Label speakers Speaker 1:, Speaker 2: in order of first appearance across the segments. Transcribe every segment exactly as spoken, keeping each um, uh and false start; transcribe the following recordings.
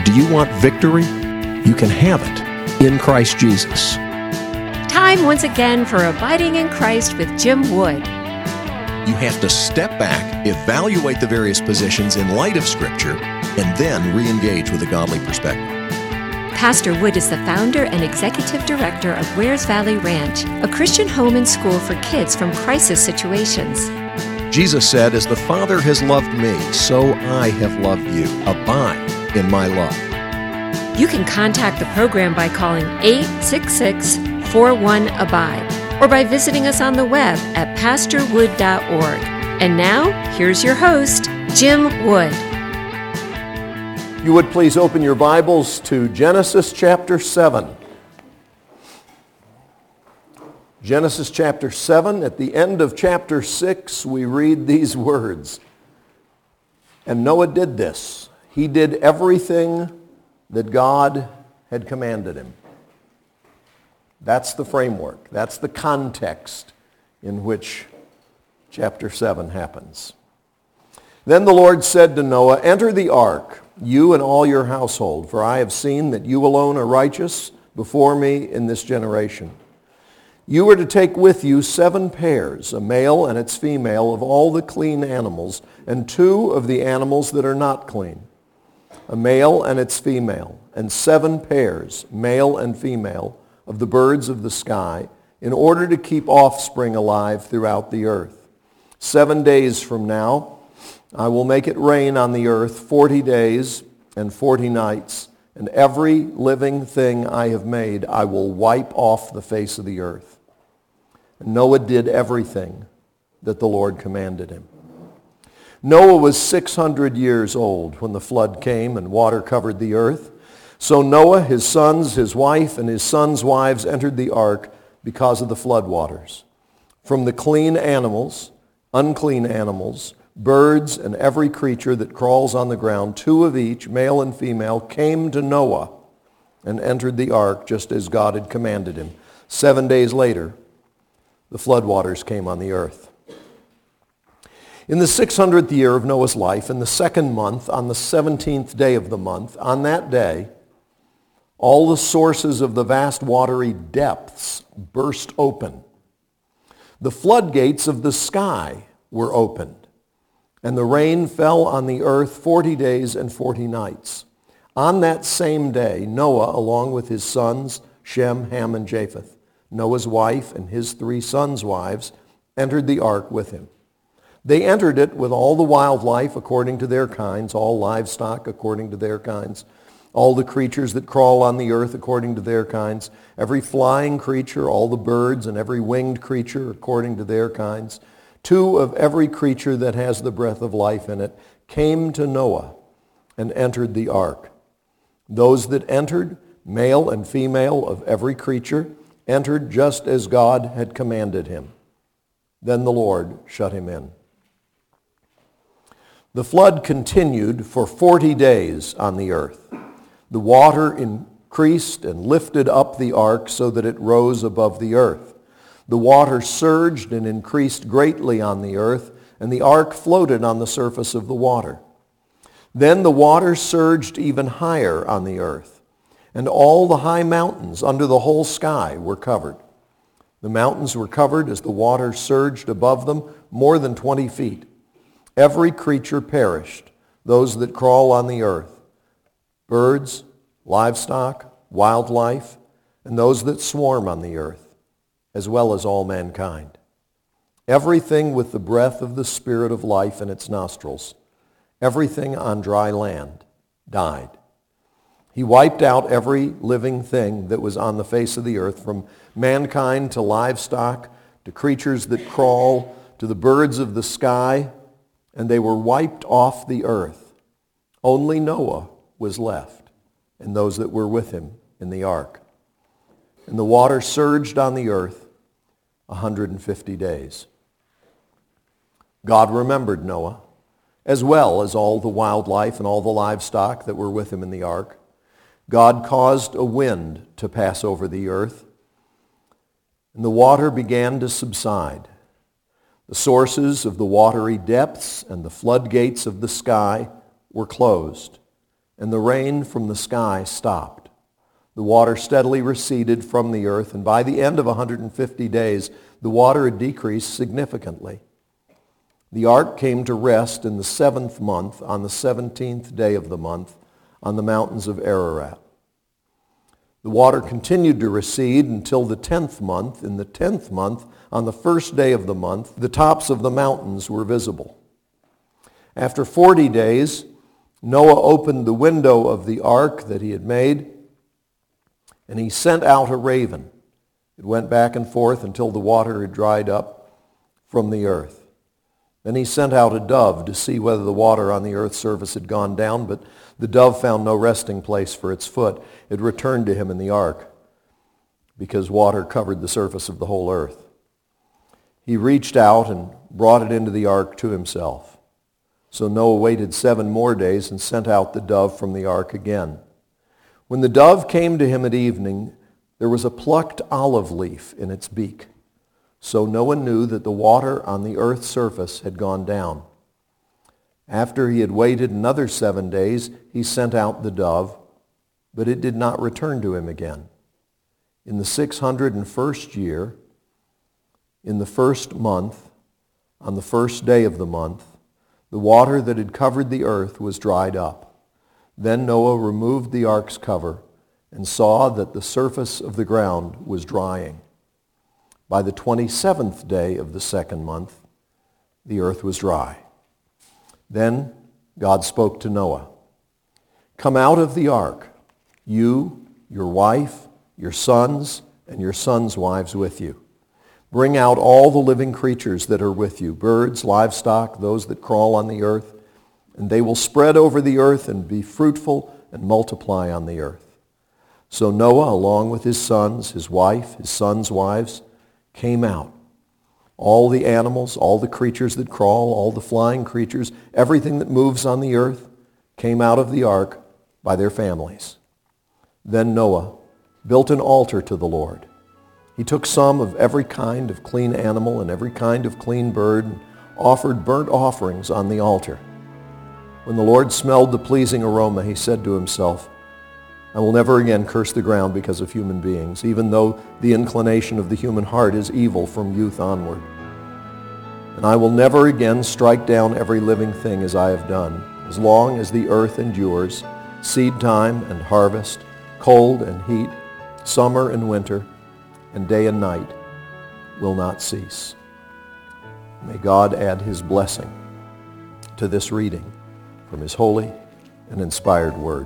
Speaker 1: Do you want victory? You can have it in Christ Jesus.
Speaker 2: Time once again for Abiding in Christ with Jim Wood.
Speaker 1: You have to step back, evaluate the various positions in light of Scripture, and then re-engage with a godly perspective.
Speaker 2: Pastor Wood is the founder and executive director of Wares Valley Ranch, a Christian home and school for kids from crisis situations.
Speaker 1: Jesus said, "As the Father has loved me, so I have loved you. Abide in my love."
Speaker 2: You can contact the program by calling eight six six, four one, ABIDE or by visiting us on the web at pastor wood dot org. And now, here's your host, Jim Wood.
Speaker 3: You would please open your Bibles to Genesis chapter seven. Genesis chapter seven, at the end of chapter six, we read these words. And Noah did this. He did everything that God had commanded him. That's the framework. That's the context in which chapter seven happens. Then the Lord said to Noah, "Enter the ark, you and all your household, for I have seen that you alone are righteous before me in this generation. You are to take with you seven pairs, a male and its female, of all the clean animals, and two of the animals that are not clean, a male and its female, and seven pairs, male and female, of the birds of the sky, in order to keep offspring alive throughout the earth. Seven days from now, I will make it rain on the earth forty days and forty nights, and every living thing I have made I will wipe off the face of the earth." And Noah did everything that the Lord commanded him. Noah was six hundred years old when the flood came and water covered the earth. So Noah, his sons, his wife, and his sons' wives entered the ark because of the flood waters. From the clean animals, unclean animals, birds, and every creature that crawls on the ground, two of each, male and female, came to Noah and entered the ark just as God had commanded him. Seven days later, the floodwaters came on the earth. In the six hundredth year of Noah's life, in the second month, on the seventeenth day of the month, on that day, all the sources of the vast watery depths burst open. The floodgates of the sky were opened, and the rain fell on the earth forty days and forty nights. On that same day, Noah, along with his sons, Shem, Ham, and Japheth, Noah's wife and his three sons' wives, entered the ark with him. They entered it with all the wildlife according to their kinds, all livestock according to their kinds, all the creatures that crawl on the earth according to their kinds, every flying creature, all the birds, and every winged creature according to their kinds. Two of every creature that has the breath of life in it came to Noah and entered the ark. Those that entered, male and female of every creature, entered just as God had commanded him. Then the Lord shut him in. The flood continued for forty days on the earth. The water increased and lifted up the ark so that it rose above the earth. The water surged and increased greatly on the earth, and the ark floated on the surface of the water. Then the water surged even higher on the earth, and all the high mountains under the whole sky were covered. The mountains were covered as the water surged above them more than twenty feet. Every creature perished, those that crawl on the earth, birds, livestock, wildlife, and those that swarm on the earth, as well as all mankind. Everything with the breath of the Spirit of life in its nostrils, everything on dry land, died. He wiped out every living thing that was on the face of the earth, from mankind to livestock, to creatures that crawl, to the birds of the sky, and they were wiped off the earth. Only Noah was left, and those that were with him in the ark. And the water surged on the earth one hundred fifty days. God remembered Noah, as well as all the wildlife and all the livestock that were with him in the ark. God caused a wind to pass over the earth, and the water began to subside. The sources of the watery depths and the floodgates of the sky were closed, and the rain from the sky stopped. The water steadily receded from the earth, and by the end of one hundred fifty days, the water had decreased significantly. The ark came to rest in the seventh month, on the seventeenth day of the month, on the mountains of Ararat. The water continued to recede until the tenth month. In the tenth month, on the first day of the month, the tops of the mountains were visible. After forty days, Noah opened the window of the ark that he had made, and he sent out a raven. It went back and forth until the water had dried up from the earth. Then he sent out a dove to see whether the water on the earth's surface had gone down, but the dove found no resting place for its foot. It returned to him in the ark because water covered the surface of the whole earth. He reached out and brought it into the ark to himself. So Noah waited seven more days and sent out the dove from the ark again. When the dove came to him at evening, there was a plucked olive leaf in its beak. So Noah knew that the water on the earth's surface had gone down. After he had waited another seven days, he sent out the dove, but it did not return to him again. In the six hundred first year, in the first month, on the first day of the month, the water that had covered the earth was dried up. Then Noah removed the ark's cover and saw that the surface of the ground was drying. By the twenty-seventh day of the second month, the earth was dry. Then God spoke to Noah, "Come out of the ark, you, your wife, your sons, and your sons' wives with you. Bring out all the living creatures that are with you, birds, livestock, those that crawl on the earth, and they will spread over the earth and be fruitful and multiply on the earth." So Noah, along with his sons, his wife, his sons' wives, came out. All the animals, all the creatures that crawl, all the flying creatures, everything that moves on the earth came out of the ark by their families. Then Noah built an altar to the Lord. He took some of every kind of clean animal and every kind of clean bird and offered burnt offerings on the altar. When the Lord smelled the pleasing aroma, he said to himself, "I will never again curse the ground because of human beings, even though the inclination of the human heart is evil from youth onward. And I will never again strike down every living thing as I have done, as long as the earth endures, seed time and harvest, cold and heat, summer and winter, and day and night will not cease." May God add his blessing to this reading from his holy and inspired word.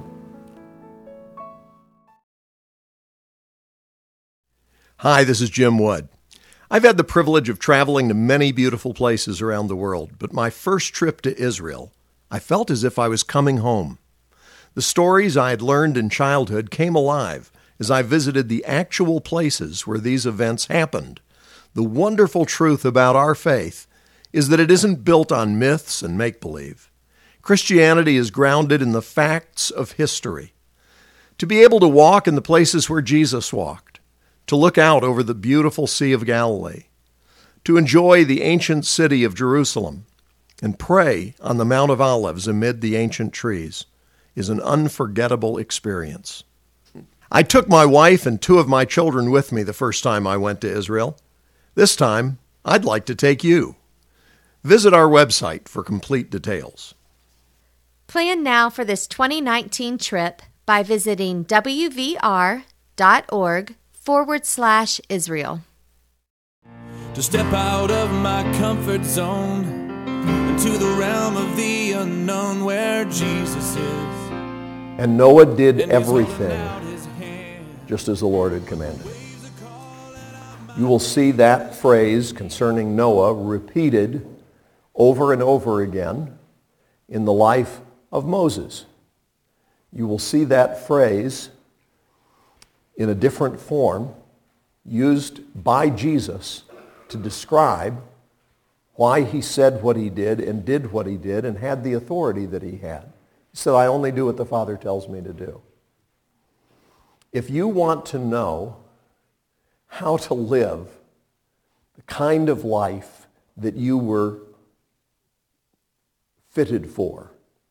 Speaker 1: Hi, this is Jim Wood. I've had the privilege of traveling to many beautiful places around the world, but my first trip to Israel, I felt as if I was coming home. The stories I had learned in childhood came alive as I visited the actual places where these events happened. The wonderful truth about our faith is that it isn't built on myths and make-believe. Christianity is grounded in the facts of history. To be able to walk in the places where Jesus walked, to look out over the beautiful Sea of Galilee, to enjoy the ancient city of Jerusalem, and pray on the Mount of Olives amid the ancient trees is an unforgettable experience. I took my wife and two of my children with me the first time I went to Israel. This time, I'd like to take you. Visit our website for complete details.
Speaker 4: Plan now for this twenty nineteen trip by visiting wvr.org forward slash Israel.
Speaker 5: To step out of my comfort zone into the realm of the unknown where Jesus is.
Speaker 3: And Noah did everything just as the Lord had commanded. You will see that phrase concerning Noah repeated over and over again in the life of Moses. You will see that phrase in a different form used by Jesus to describe why he said what he did and did what he did and had the authority that he had. He said, "I only do what the Father tells me to do." If you want to know how to live the kind of life that you were fitted for,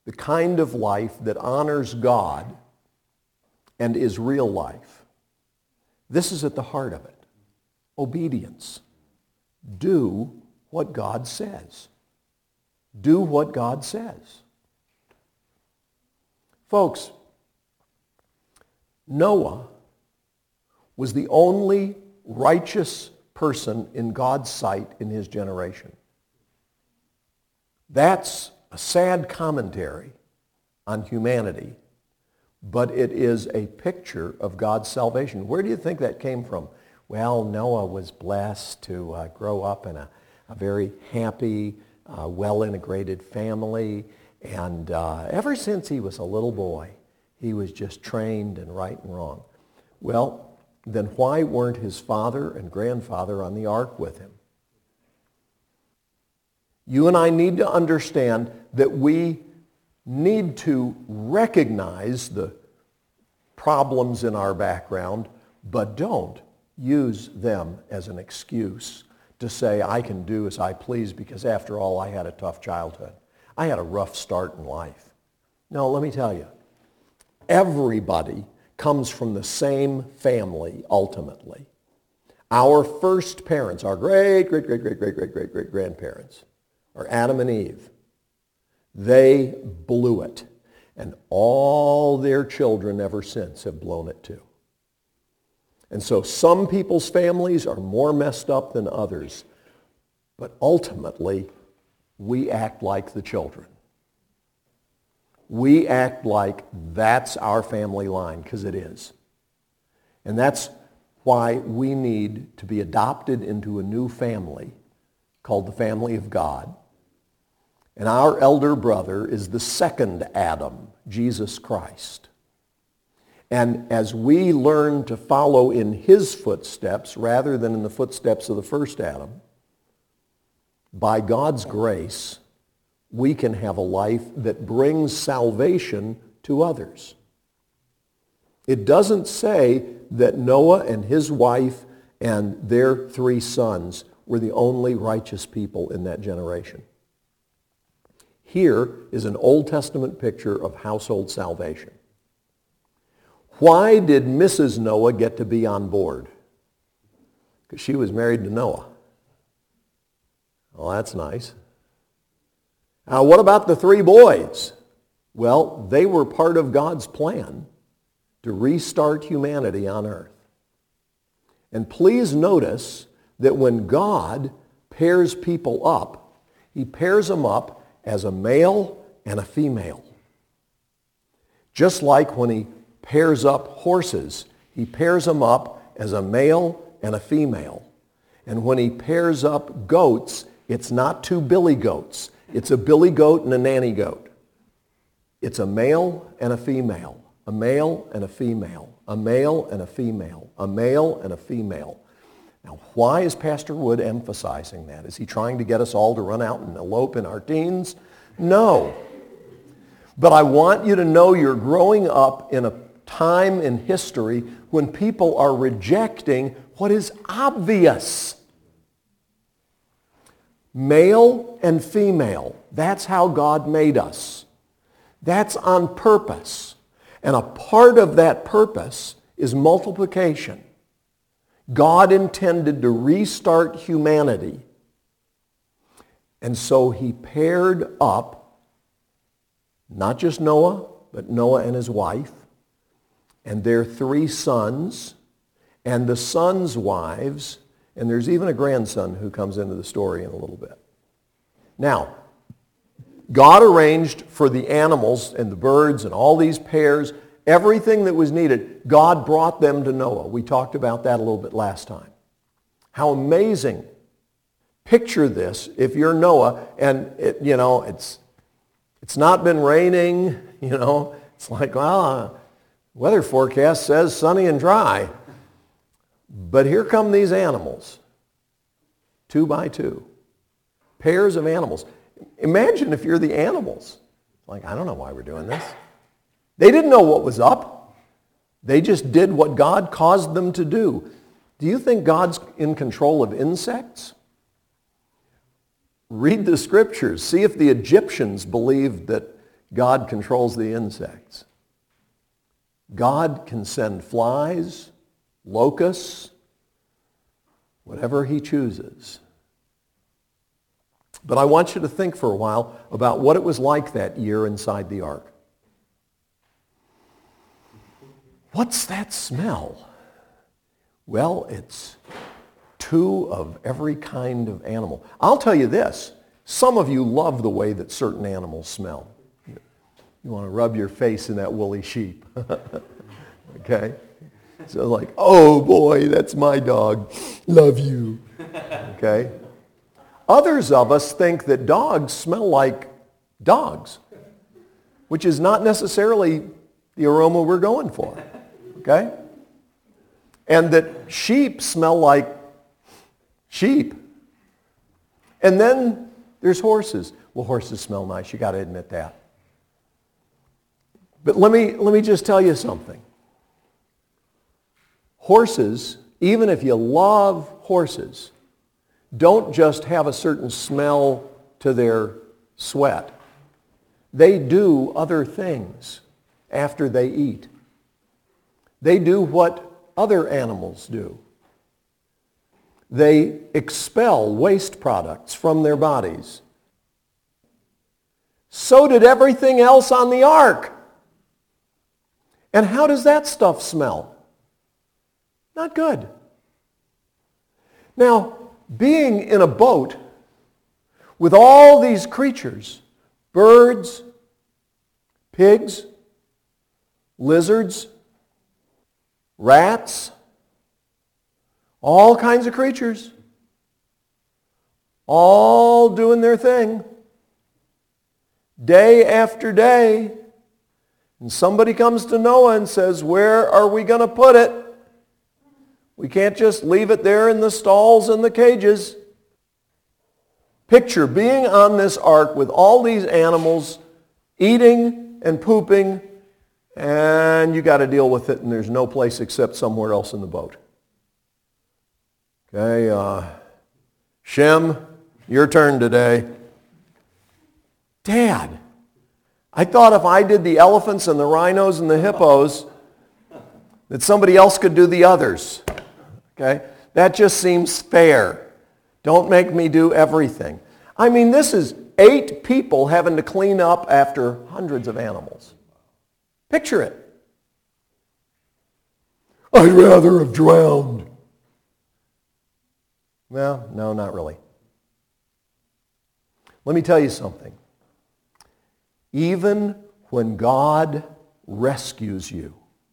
Speaker 3: the kind of life that honors God and is real life. This is at the heart of it. Obedience. Do what God says. Do what God says. Folks, Noah was the only righteous person in God's sight in his generation. That's a sad commentary on humanity, but it is a picture of God's salvation. Where do you think that came from? Well, Noah was blessed to uh, grow up in a, a very happy, uh, well-integrated family, and uh, ever since he was a little boy, he was just trained in right and wrong. Well, then why weren't his father and grandfather on the ark with him? You and I need to understand that we need to recognize the problems in our background, but don't use them as an excuse to say, I can do as I please because after all, I had a tough childhood. I had a rough start in life. No, let me tell you, everybody comes from the same family ultimately. Our first parents, our great, great, great, great, great, great, great, great grandparents, are Adam and Eve. They blew it. And all their children ever since have blown it too. And so some people's families are more messed up than others. But ultimately, we act like the children. We act like that's our family line, because it is. And that's why we need to be adopted into a new family called the family of God. And our elder brother is the second Adam, Jesus Christ. And as we learn to follow in his footsteps rather than in the footsteps of the first Adam, by God's grace, we can have a life that brings salvation to others. It doesn't say that Noah and his wife and their three sons were the only righteous people in that generation. Here is an Old Testament picture of household salvation. Why did Missus Noah get to be on board? Because she was married to Noah. Well, that's nice. Now, what about the three boys? Well, they were part of God's plan to restart humanity on earth. And please notice that when God pairs people up, he pairs them up as a male and a female. Just like when he pairs up horses, he pairs them up as a male and a female. And when he pairs up goats, it's not two billy goats. It's a billy goat and a nanny goat. It's a male and a female, a male and a female, a male and a female, a male and a female. Now, why is Pastor Wood emphasizing that? Is he trying to get us all to run out and elope in our teens? No. But I want you to know you're growing up in a time in history when people are rejecting what is obvious. Male and female. That's how God made us. That's on purpose. And a part of that purpose is multiplication. God intended to restart humanity. And so he paired up not just Noah, but Noah and his wife, and their three sons, and the sons' wives, and there's even a grandson who comes into the story in a little bit. Now, God arranged for the animals and the birds and all these pairs, everything that was needed. God brought them to Noah. We talked about that a little bit last time. How amazing. Picture this, if you're Noah, and it, you know, it's it's not been raining, you know, it's like, well, uh, weather forecast says sunny and dry. But here come these animals, two by two, pairs of animals. Imagine if you're the animals. Like, I don't know why we're doing this. They didn't know what was up. They just did what God caused them to do. Do you think God's in control of insects? Read the scriptures. See if the Egyptians believed that God controls the insects. God can send flies, locusts, whatever he chooses. But I want you to think for a while about what it was like that year inside the ark. What's that smell? Well, it's two of every kind of animal. I'll tell you this. Some of you love the way that certain animals smell. You want to rub your face in that woolly sheep. Okay? So like, oh boy, that's my dog. Love you. Okay? Others of us think that dogs smell like dogs, which is not necessarily the aroma we're going for. Okay? And that sheep smell like sheep. And then there's horses. Well, horses smell nice. You got to admit that. But let me, let me just tell you something. Horses, even if you love horses, don't just have a certain smell to their sweat. They do other things after they eat. They do what other animals do. They expel waste products from their bodies. So did everything else on the ark. And how does that stuff smell? Not good. Now, being in a boat with all these creatures, birds, pigs, lizards, rats, all kinds of creatures, all doing their thing, day after day, and somebody comes to Noah and says, where are we going to put it? We can't just leave it there in the stalls and the cages. Picture being on this ark with all these animals eating and pooping, and you got to deal with it, and there's no place except somewhere else in the boat. Okay, uh, Shem, your turn today. Dad, I thought if I did the elephants and the rhinos and the hippos, that somebody else could do the others. Okay? That just seems fair. Don't make me do everything. I mean, this is eight people having to clean up after hundreds of animals. Picture it. I'd rather have drowned. Well, no, not really. Let me tell you something. Even when God rescues you,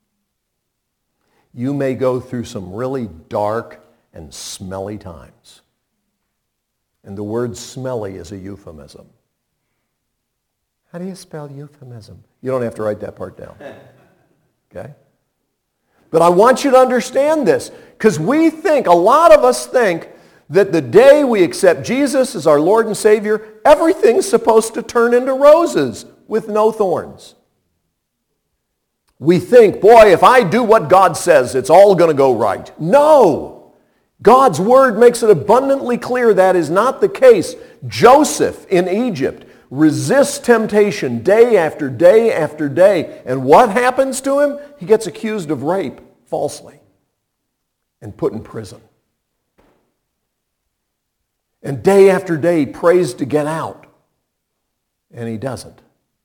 Speaker 3: you may go through some really dark and smelly times. And the word smelly is a euphemism. How do you spell euphemism? You don't have to write that part down. Okay? But I want you to understand this, because we think, a lot of us think, that the day we accept Jesus as our Lord and Savior, everything's supposed to turn into roses with no thorns. We think, boy, if I do what God says, it's all going to go right. No! God's Word makes it abundantly clear that is not the case. Joseph in Egypt resists temptation day after day after day. And what happens to him? He gets accused of rape falsely and put in prison. And day after day he prays to get out. And he doesn't.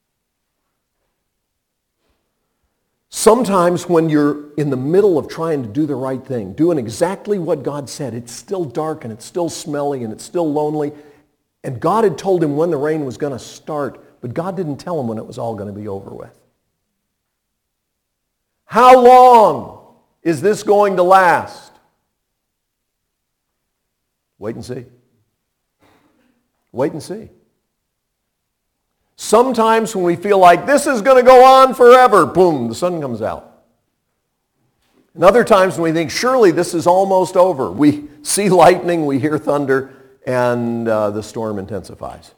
Speaker 3: Sometimes when you're in the middle of trying to do the right thing, doing exactly what God said, it's still dark and it's still smelly and it's still lonely. And God had told him when the rain was going to start, but God didn't tell him when it was all going to be over with. How long is this going to last? Wait and see. Wait and see. Sometimes when we feel like this is going to go on forever, boom, the sun comes out. And other times when we think, surely this is almost over, we see lightning, we hear thunder, and uh, the storm intensifies.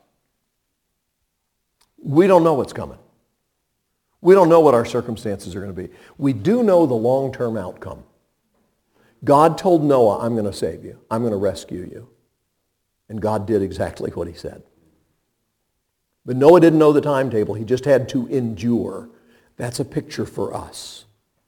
Speaker 3: We don't know what's coming. We don't know what our circumstances are going to be. We do know the long-term outcome. God told Noah, I'm going to save you. I'm going to rescue you. And God did exactly what he said. But Noah didn't know the timetable. He just had to endure. That's a picture for us.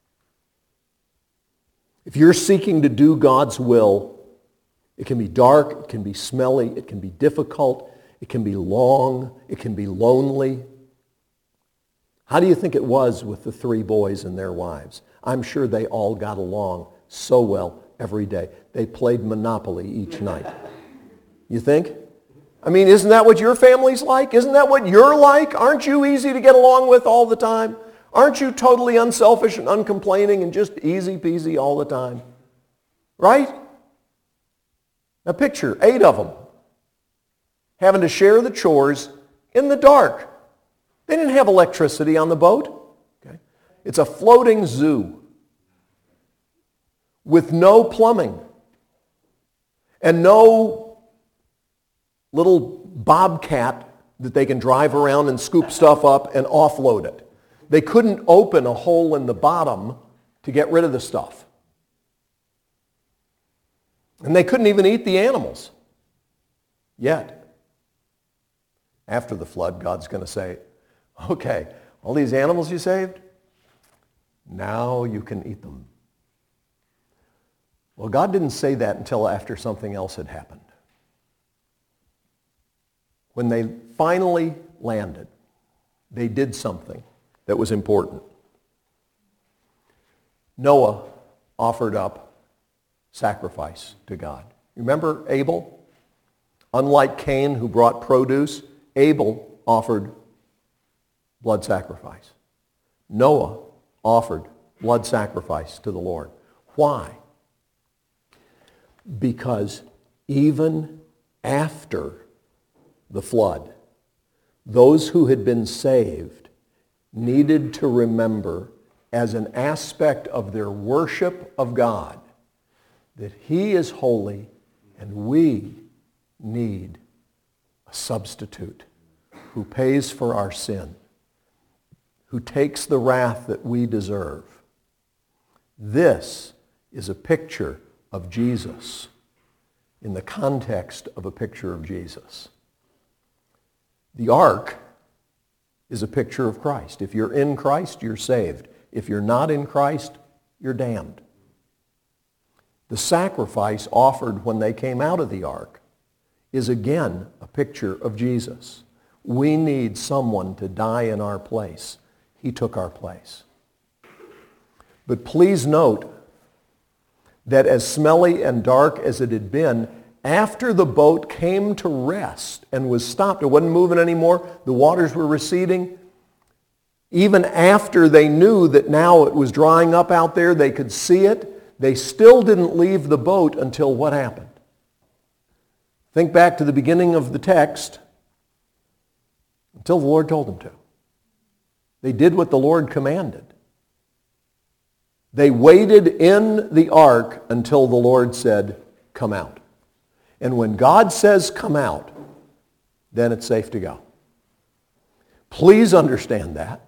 Speaker 3: If you're seeking to do God's will, it can be dark, it can be smelly, it can be difficult, it can be long, it can be lonely. How do you think it was with the three boys and their wives? I'm sure they all got along so well every day. They played Monopoly each night. You think? I mean, isn't that what your family's like? Isn't that what you're like? Aren't you easy to get along with all the time? Aren't you totally unselfish and uncomplaining and just easy peasy all the time? Right? Now picture eight of them having to share the chores in the dark. They didn't have electricity on the boat. Okay? It's a floating zoo with no plumbing and no little bobcat that they can drive around and scoop stuff up and offload it. They couldn't open a hole in the bottom to get rid of the stuff. And they couldn't even eat the animals yet. After the flood, God's going to say, okay, all these animals you saved, now you can eat them. Well, God didn't say that until after something else had happened. When they finally landed, they did something that was important. Noah offered up sacrifice to God. Remember Abel? Unlike Cain, who brought produce, Abel offered blood sacrifice. Noah offered blood sacrifice to the Lord. Why? Because even after the flood, those who had been saved needed to remember as an aspect of their worship of God that He is holy and we need a substitute who pays for our sin, who takes the wrath that we deserve. This is a picture of Jesus in the context of a picture of Jesus. The ark is a picture of Christ. If you're in Christ, you're saved. If you're not in Christ, you're damned. The sacrifice offered when they came out of the ark is again a picture of Jesus. We need someone to die in our place. He took our place. But please note that as smelly and dark as it had been, after the boat came to rest and was stopped, it wasn't moving anymore, the waters were receding, even after they knew that now it was drying up out there, they could see it, they still didn't leave the boat until what happened? Think back to the beginning of the text, until the Lord told them to. They did what the Lord commanded. They waited in the ark until the Lord said, come out. And when God says come out, then it's safe to go. Please understand that.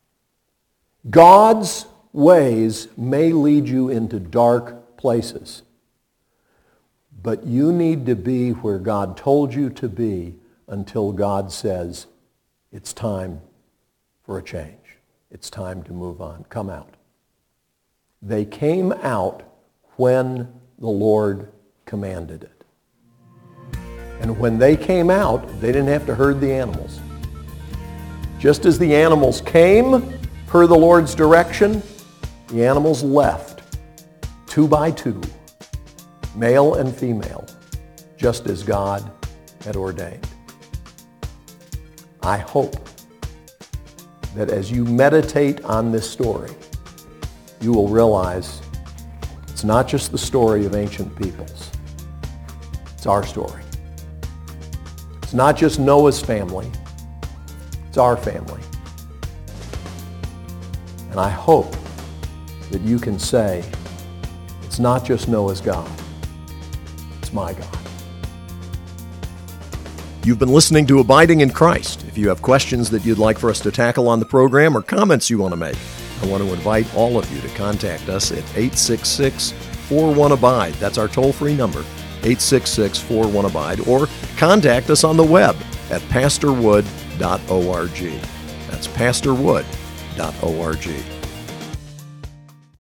Speaker 3: God's ways may lead you into dark places, but you need to be where God told you to be until God says it's time for a change. It's time to move on. Come out. They came out when the Lord commanded it. And when they came out, they didn't have to herd the animals. Just as the animals came per the Lord's direction, the animals left, two by two, male and female, just as God had ordained. I hope that as you meditate on this story, you will realize it's not just the story of ancient peoples. It's our story. It's not just Noah's family. It's our family. And I hope that you can say, it's not just Noah's God. It's my God.
Speaker 1: You've been listening to Abiding in Christ. If you have questions that you'd like for us to tackle on the program or comments you want to make, I want to invite all of you to contact us at eight six six, four one, ABIDE. That's our toll-free number, eight six six, four one, ABIDE. Or contact us on the web at pastor wood dot org. That's pastor wood dot org.